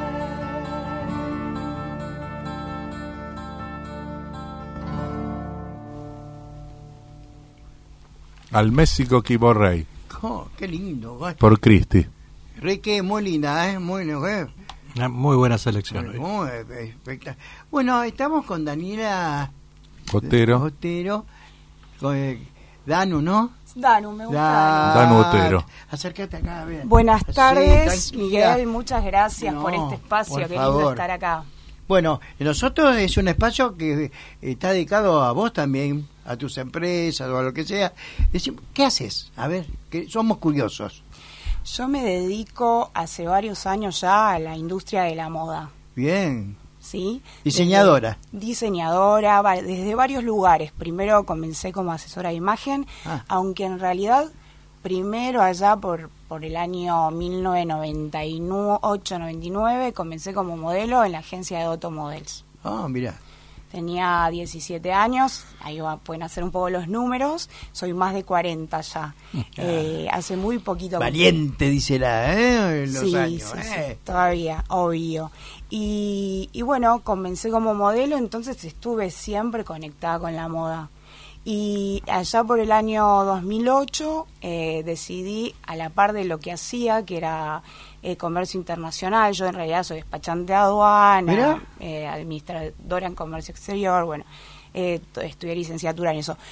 Al México que vorrei, Oh, qué lindo. güey. por Cristi. Rique, muy linda, ¿eh? Muy, ¿eh? Una muy buena selección. hoy. Muy espectacular. Bueno, estamos con Daniela Otero. Otero, con, eh, Danu, ¿no? Danu, me gusta. Da- Danu Otero. Acércate acá, a ver. Buenas Sí, tardes, tranquila. Miguel, muchas gracias No, por este espacio, por qué lindo favor. estar acá. Bueno, nosotros es un espacio que está dedicado a vos también, a tus empresas o a lo que sea. Decimos, ¿qué haces? A ver, que somos curiosos. Yo me dedico hace varios años ya a la industria de la moda, Bien. ¿sí? Diseñadora. Desde- diseñadora, va- desde varios lugares. Primero comencé como asesora de imagen, Ah. aunque en realidad primero allá por, por el año mil novecientos noventa y ocho noventa y nueve comencé como modelo en la agencia de Otto Models. Ah, mira. Tenía diecisiete años, ahí va, pueden hacer un poco los números, soy más de cuarenta ya. Eh, hace muy poquito. Valiente, dice la, ¿eh? En los Sí, años, sí, sí, ¿eh? todavía, obvio. Y, y bueno, comencé como modelo, entonces estuve siempre conectada con la moda. Y allá por el año dos mil ocho eh, decidí, a la par de lo que hacía, que era eh, comercio internacional, yo en realidad soy despachante de aduana, Mirá. eh, administradora en comercio exterior, bueno, eh, t- estudié licenciatura en eso.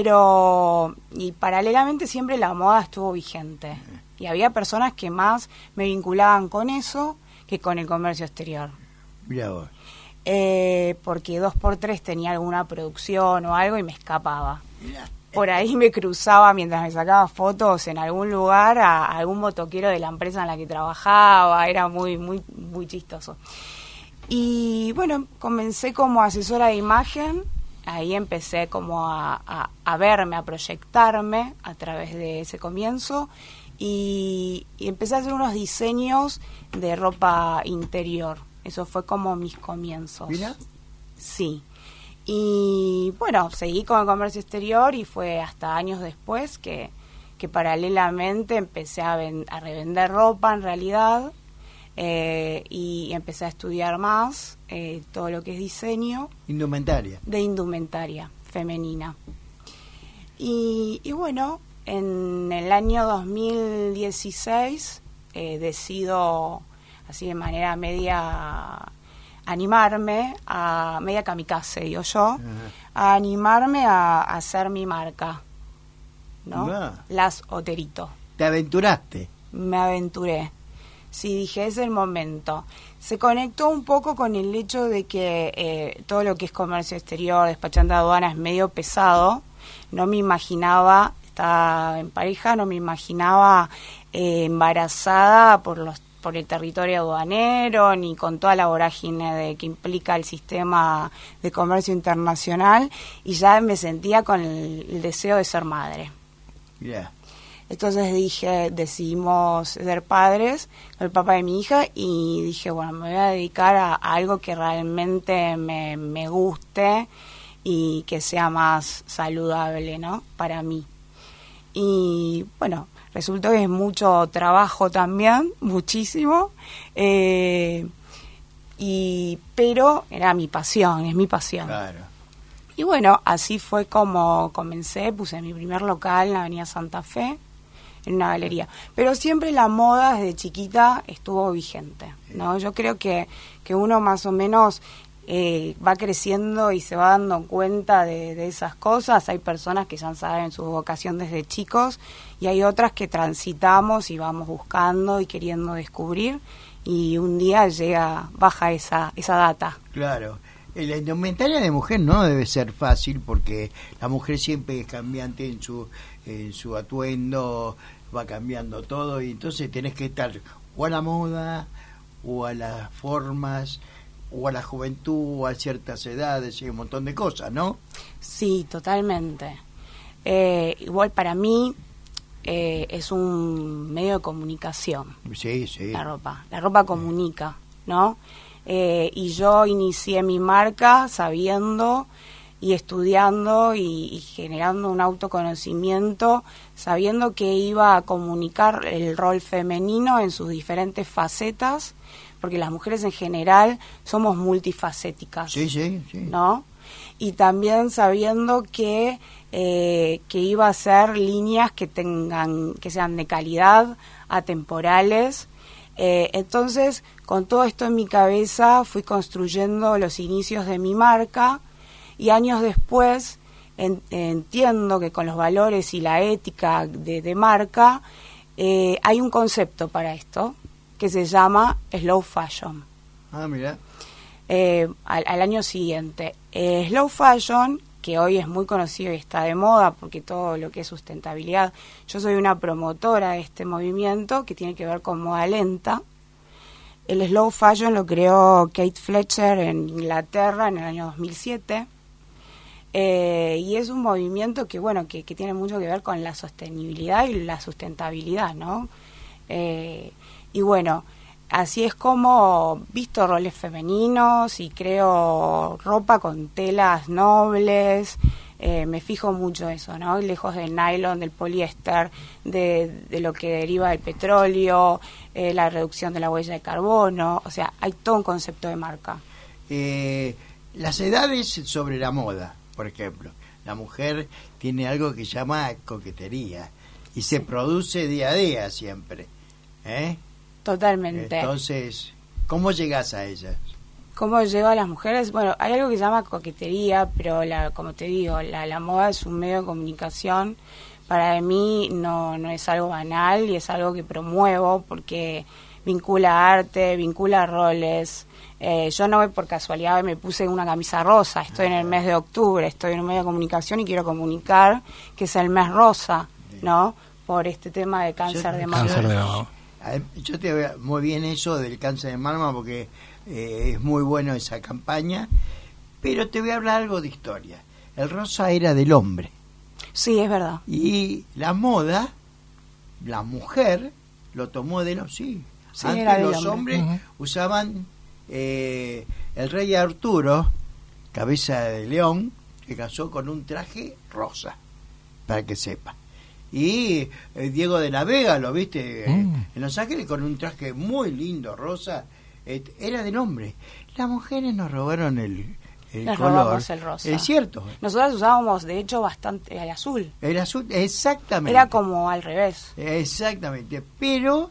Pero, y paralelamente siempre la moda estuvo vigente. Y había personas que más me vinculaban con eso que con el comercio exterior. Mira vos. Eh, porque dos por tres tenía alguna producción o algo y me escapaba. Por ahí me cruzaba mientras me sacaba fotos en algún lugar a, a algún motoquero de la empresa en la que trabajaba, era muy, muy, muy chistoso. Y bueno, comencé como asesora de imagen, ahí empecé como a, a, a verme, a proyectarme a través de ese comienzo y, y empecé a hacer unos diseños de ropa interior. Eso fue como mis comienzos. Mira. Sí. Y bueno, seguí con el comercio exterior y fue hasta años después que, que paralelamente empecé a, ven- a revender ropa en realidad eh, y empecé a estudiar más eh, todo lo que es diseño Indumentaria. de indumentaria femenina. Y, y bueno, en el año dos mil dieciséis eh, decido, así de manera media, animarme, a media kamikaze, digo yo, a animarme a, a hacer mi marca, ¿no? Ah. Las Oterito. Te aventuraste. Me aventuré. Sí, dije, es el momento. Se conectó un poco con el hecho de que eh, todo lo que es comercio exterior, despachante de aduana es medio pesado. No me imaginaba, estaba en pareja, no me imaginaba eh, embarazada por los por el territorio aduanero, ni con toda la vorágine de que implica el sistema de comercio internacional, y ya me sentía con el, el deseo de ser madre. Mira. Entonces dije, decidimos ser padres con el papá de mi hija y dije, bueno, me voy a dedicar a, a algo que realmente me, me guste y que sea más saludable, ¿no? Para mí. Y bueno, resultó que es mucho trabajo también, muchísimo, eh, y pero era mi pasión, es mi pasión. Claro. Y bueno, así fue como comencé, puse mi primer local en la avenida Santa Fe, en una galería. Pero siempre la moda desde chiquita estuvo vigente, ¿no? Yo creo que, que uno más o menos eh, va creciendo y se va dando cuenta de, de esas cosas. Hay personas que ya saben su vocación desde chicos y hay otras que transitamos y vamos buscando y queriendo descubrir, y un día llega, baja esa, esa data. Claro. La indumentaria de mujer no debe ser fácil, porque la mujer siempre es cambiante en su, en su atuendo, va cambiando todo, y entonces tenés que estar o a la moda, o a las formas, o a la juventud, o a ciertas edades, y un montón de cosas, ¿no? Sí, totalmente. Eh, igual para mí eh, es un medio de comunicación. Sí, sí. La ropa. La ropa comunica, ¿no? Eh, y yo inicié mi marca sabiendo y estudiando y, y generando un autoconocimiento, sabiendo que iba a comunicar el rol femenino en sus diferentes facetas, porque las mujeres en general somos multifacéticas, sí, sí, sí. ¿no? Y también sabiendo que eh, que iba a ser líneas que tengan, que sean de calidad, atemporales. Eh, entonces, con todo esto en mi cabeza, fui construyendo los inicios de mi marca, y años después en, entiendo que con los valores y la ética de, de marca eh, hay un concepto para esto que se llama slow fashion. Ah, mira. Eh, al, al año siguiente. Eh, slow fashion, que hoy es muy conocido y está de moda porque todo lo que es sustentabilidad. Yo soy una promotora de este movimiento que tiene que ver con moda lenta. El slow fashion lo creó Kate Fletcher en Inglaterra en el año dos mil siete. Eh, y es un movimiento que, bueno, que, que tiene mucho que ver con la sostenibilidad y la sustentabilidad, ¿no? Eh, y bueno, así es como visto roles femeninos y creo ropa con telas nobles. Eh, me fijo mucho eso, ¿no? Lejos del nylon, del poliéster, de, de lo que deriva del petróleo, eh, la reducción de la huella de carbono. O sea, hay todo un concepto de marca. Eh, las edades sobre la moda, por ejemplo. La mujer tiene algo que se llama coquetería y se produce día a día siempre, ¿eh? Totalmente. Entonces, ¿cómo llegas a ellas? ¿Cómo llego a las mujeres? Bueno, hay algo que se llama coquetería, pero la, como te digo, la, la moda es un medio de comunicación. Para mí no, no es algo banal y es algo que promuevo porque vincula arte, vincula roles. Eh, yo no voy por casualidad, me puse una camisa rosa, estoy en el mes de octubre, estoy en un medio de comunicación y quiero comunicar que es el mes rosa, ¿no? Por este tema de cáncer Yo- de mama. Cáncer de mama. A ver, yo te veo muy bien eso del cáncer de mama porque eh, es muy bueno esa campaña, pero te voy a hablar algo de historia. El rosa era del hombre Sí, es verdad. y la moda, la mujer lo tomó de los sí. Sí, Antes era del los hombre. hombres usaban eh, el rey Arturo, cabeza de león, que casó con un traje rosa, para que sepa. Y eh, Diego de la Vega, lo viste, eh, Mm. en Los Ángeles con un traje muy lindo, rosa, eh, era del hombre. Las mujeres nos robaron el, el Les color. robamos el rosa. Es cierto, Nosotras usábamos, de hecho, bastante el azul. el azul, exactamente. Era como al revés. Exactamente, pero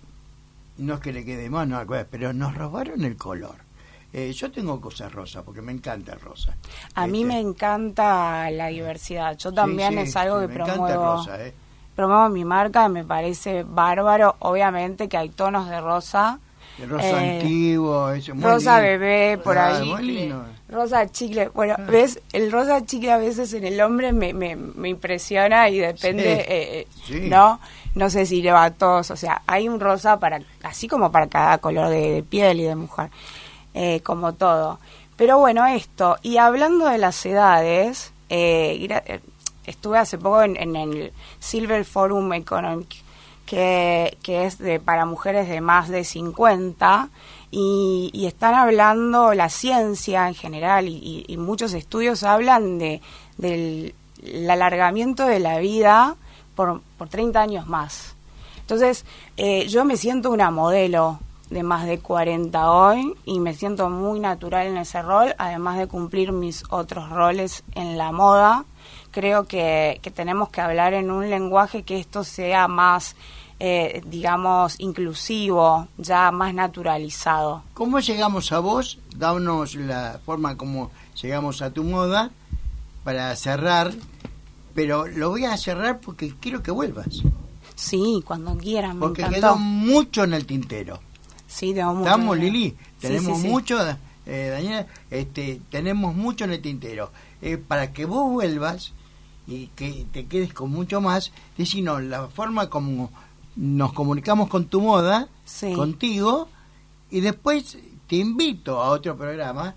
no es que le quede más, no, pero nos robaron el color. Eh, yo tengo cosas rosas porque me encanta el rosa. A mí Este, me encanta la diversidad. Yo sí, también sí, es algo sí, que me encanta el promuevo. rosa, eh. Promuevo mi marca, me parece bárbaro. Obviamente que hay tonos de rosa. El rosa Eh, antiguo, ese, muy rosa lindo. bebé, por Ah, ahí. muy lindo. Rosa chicle. Bueno, ves, el rosa chicle a veces en el hombre me, me, me impresiona y depende, Sí, eh, eh, sí. ¿no? No sé si le va a todos. O sea, hay un rosa para, así como para cada color de, de piel y de mujer, eh, como todo. Pero bueno, esto. Y hablando de las edades, eh, gra- eh, estuve hace poco en, en el Silver Forum Economic, que, que es de para mujeres de más de cincuenta, y, y están hablando, la ciencia en general y, y- y muchos estudios hablan de del el alargamiento de la vida por, por treinta años más. Entonces, eh, yo me siento una modelo de más de cuarenta hoy y me siento muy natural en ese rol, además de cumplir mis otros roles en la moda. Creo que, que tenemos que hablar en un lenguaje que esto sea más eh, digamos, inclusivo, ya más naturalizado. ¿Cómo llegamos a vos? Danos la forma como llegamos a tu moda para cerrar, pero lo voy a cerrar porque quiero que vuelvas. Sí, cuando quieran, me Porque encantó. quedó mucho en el tintero. Sí, tengo mucho. Estamos, que- Lili, Sí, tenemos sí, sí. mucho, eh, Daniela, este, tenemos mucho en el tintero. Eh, para que vos vuelvas y que te quedes con mucho más, decinos la forma como nos comunicamos con tu moda, Sí. contigo, y después te invito a otro programa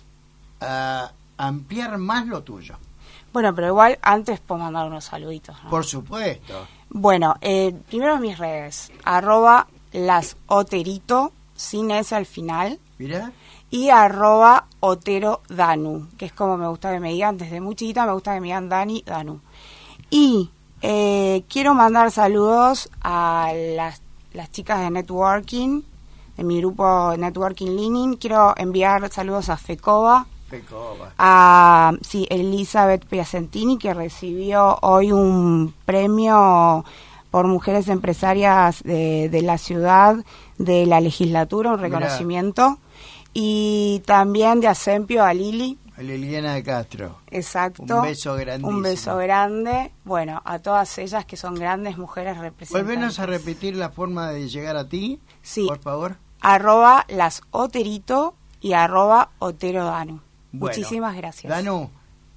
a ampliar más lo tuyo. Bueno, pero igual antes puedo mandar unos saluditos, ¿no? Por supuesto. Bueno, eh, primero mis redes, arroba lasoterito, sin S al final, Mirá, y arroba Otero Danu, que es como me gusta que me digan, desde muy chiquita me gusta que me digan Dani Danu. Y eh, quiero mandar saludos a las, las chicas de Networking, de mi grupo Networking Leaning. Quiero enviar saludos a Fecoba, Fecoba. a sí, Elizabeth Piacentini, que recibió hoy un premio por mujeres empresarias de, de la ciudad, de la legislatura, un Mirá. reconocimiento. Y también de Asempio a Lili, A Liliana de Castro. exacto. Un beso grandísimo. Un beso grande. Bueno, a todas ellas que son grandes mujeres representantes. Volvenos a repetir la forma de llegar a ti, Sí. por favor. Arroba las Oterito y arroba Otero Danu. Bueno, Muchísimas gracias. Danu,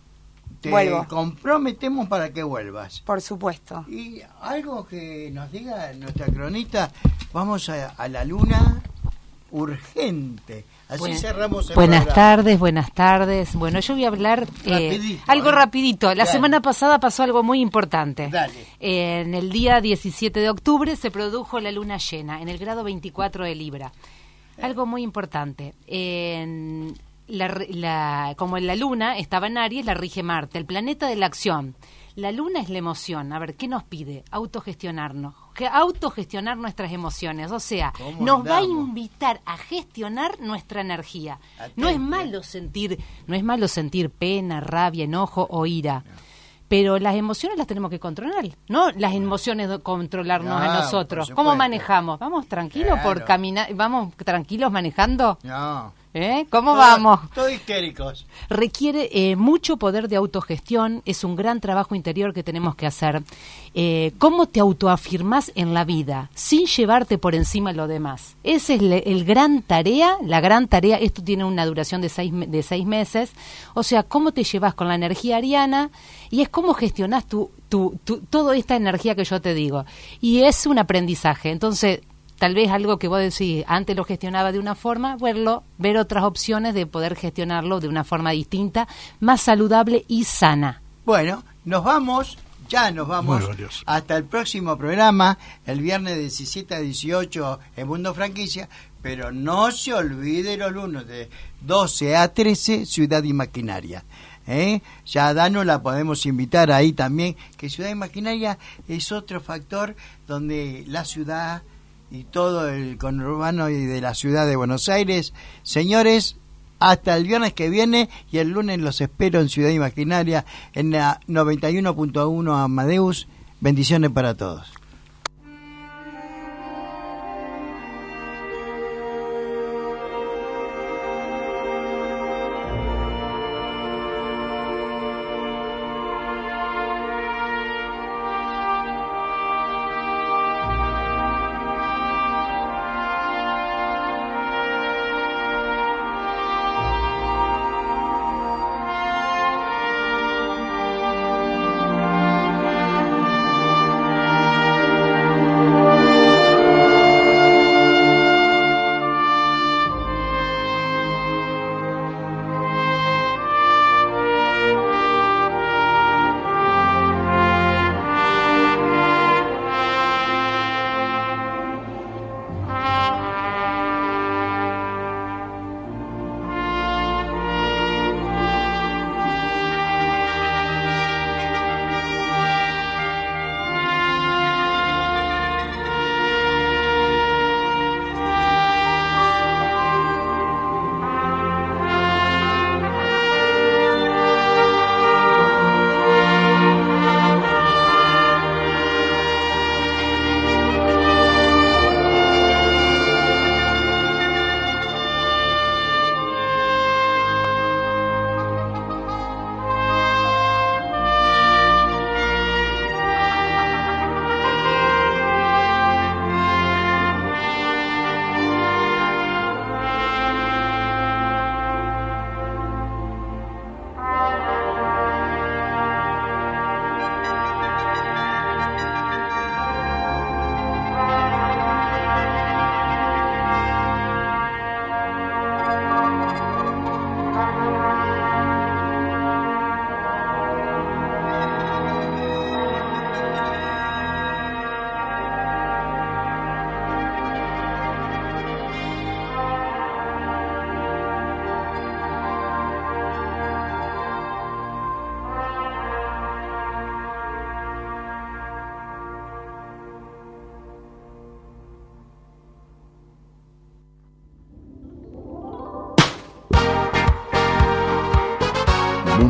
te Vuelvo. comprometemos para que vuelvas. Por supuesto. Y algo que nos diga nuestra cronista, vamos a, a la luna urgente. Así Buenas- cerramos el Buenas programa. tardes, buenas tardes. Bueno, yo voy a hablar eh, Rapidito, algo ¿eh? rapidito. La Dale. semana pasada pasó algo muy importante. Dale. Eh, en el día diecisiete de octubre se produjo la luna llena en el grado veinticuatro de Libra. Algo muy importante. En la, re- la- como en la luna estaba en Aries, la rige Marte, el planeta de la acción. La luna es la emoción. A ver, ¿qué nos pide? Autogestionarnos. Que autogestionar nuestras emociones. O sea, ¿Cómo nos va a andamos? invitar a gestionar nuestra energía. Atente. No es malo sentir, no es malo sentir pena, rabia, enojo o ira. Pero las emociones las tenemos que controlar, no las emociones de controlarnos No, a nosotros. por ¿Cómo supuesto. manejamos? ¿Vamos tranquilos por Claro. caminar? ¿Vamos tranquilos manejando? No. ¿Eh? ¿Cómo Todos- vamos? Todos histéricos. Requiere eh, mucho poder de autogestión, es un gran trabajo interior que tenemos que hacer. Eh, ¿Cómo te autoafirmás en la vida sin llevarte por encima de lo demás? Esa es le- el gran tarea, la gran tarea, esto tiene una duración de seis, me- de seis meses, o sea, cómo te llevas con la energía ariana y es cómo gestionás tu, tu, tu, toda esta energía que yo te digo. Y es un aprendizaje, entonces... Tal vez algo que vos decís, antes lo gestionaba de una forma, verlo, ver otras opciones de poder gestionarlo de una forma distinta, más saludable y sana. Bueno, nos vamos, ya nos vamos. Muy valioso. Hasta el próximo programa, el viernes de diecisiete a dieciocho en Mundo Franquicia, pero no se olvide los lunes de doce a trece, Ciudad y Maquinaria. ¿Eh? Ya a Danu la podemos invitar ahí también, que Ciudad y Maquinaria es otro factor donde la ciudad y todo el conurbano y de la ciudad de Buenos Aires. Señores, hasta el viernes que viene y el lunes los espero en Ciudad Imaginaria en la noventa y uno punto uno Amadeus. Bendiciones para todos.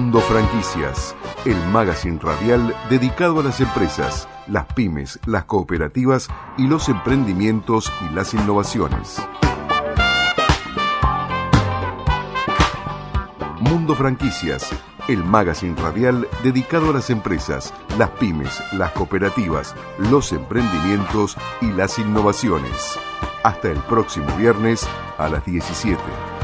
Mundo Franquicias, el magazine radial dedicado a las empresas, las pymes, las cooperativas y los emprendimientos y las innovaciones. Mundo Franquicias, el magazine radial dedicado a las empresas, las pymes, las cooperativas, los emprendimientos y las innovaciones. Hasta el próximo viernes a las diecisiete.